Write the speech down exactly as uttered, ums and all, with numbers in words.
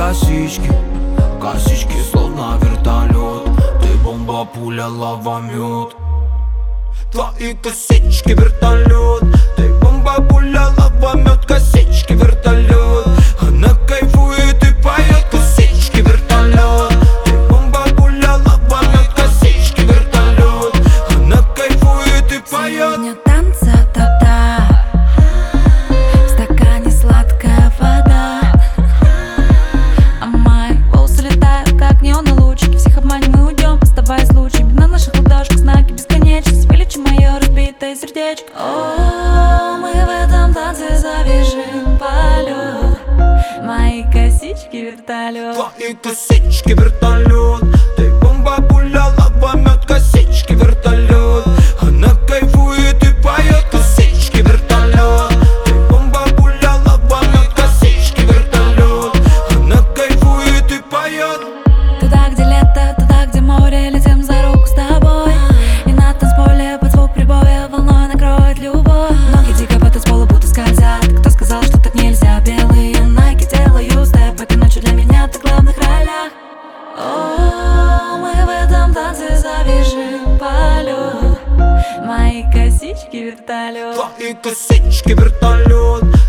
косички, косички словно вертолет. Ты бомба, пуля, лава, мед. Твои косички вертолет. Ты бомба, пуля, лава, мед. Косички вертолет. Она кайфует и поет. Косички вертолет. Ты бомба, пуля, лава, мед. Косички вертолет. Она кайфует и поет. Сегодня танца та-та, в стакане сладкая вода, а мои волосы летают, как неоны лучики. Всех обманем, мы уйдем, оставаясь лучшими. На наших ладошках знаки бесконечности. Вылечи мое разбитое сердечко. О, мы в этом танце завяжем полет. Мои косички вертолет. Твои косички вертолет. Ты бомба, пуля, лава, мед. Косички вертолет. Она кайфует и поет. Косички вертолет. Ты бомба, пуля, лава, мед. Косички вертолет. Она кайфует и поет. Туда, где лето, туда, где море, летим за руку с тобой. И на танцполе под звук прибоя волной накроет любовь. Ноги дико по танцполу будто скользят. Кто сказал, что так нельзя? Белые найки делаю степ. Этой ночью для меня ты в главных ролях. О, мы в этом танце завяжем полет. Мои косички вертолет. Твои косички вертолет.